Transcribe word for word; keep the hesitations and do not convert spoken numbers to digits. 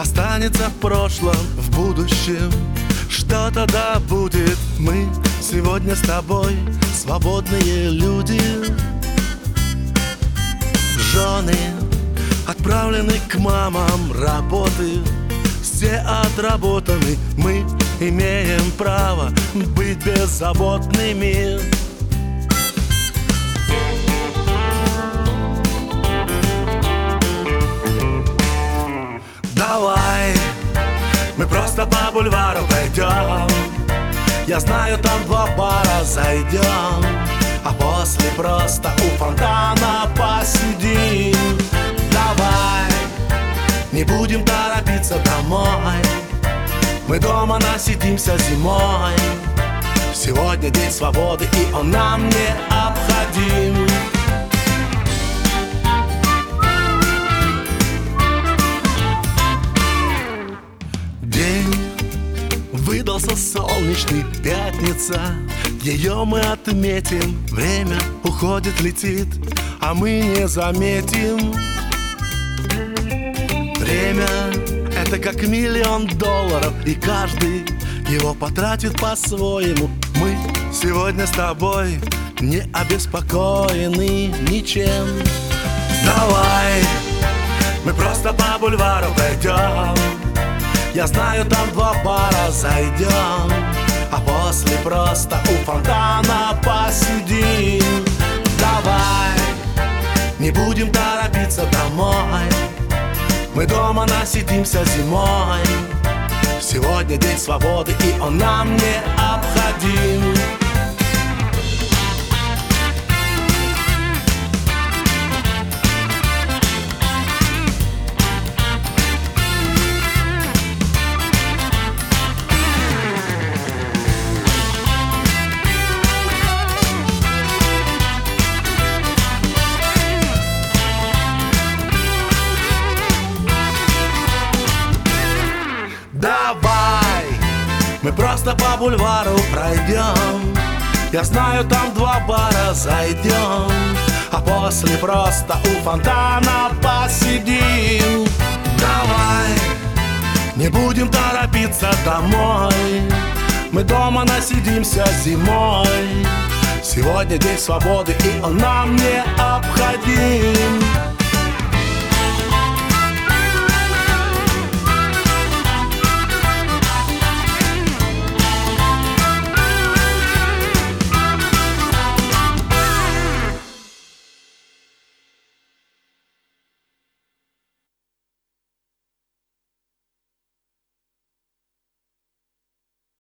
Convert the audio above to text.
останется в прошлом, в будущем. Что тогда будет? Мы сегодня с тобой свободные люди. Жены отправлены к мамам работы, все отработаны. Мы имеем право быть беззаботными. Давай мы просто по бульвару пойдем. Я знаю, там два бара зайдем, а после просто у фонтана посидим. Давай не будем торопиться домой, мы дома насидимся зимой. Сегодня день свободы, и он нам необходим. День выдался солнечный, пятница. Ее мы отметим, время уходит, летит, а мы не заметим. Время — это как миллион долларов, и каждый его потратит по-своему. Мы сегодня с тобой не обеспокоены ничем. Давай мы просто по бульвару пойдем. Я знаю, там два бара зайдем, а после просто у фонтана посидим. Давай не будем торопиться домой, мы дома насидимся зимой. Сегодня день свободы, и он нам необходим. Давай мы просто по бульвару пройдем. Я знаю, там два бара зайдем, а после просто у фонтана посидим. Давай не будем торопиться домой, мы дома насидимся зимой. Сегодня день свободы, и он нам необходим.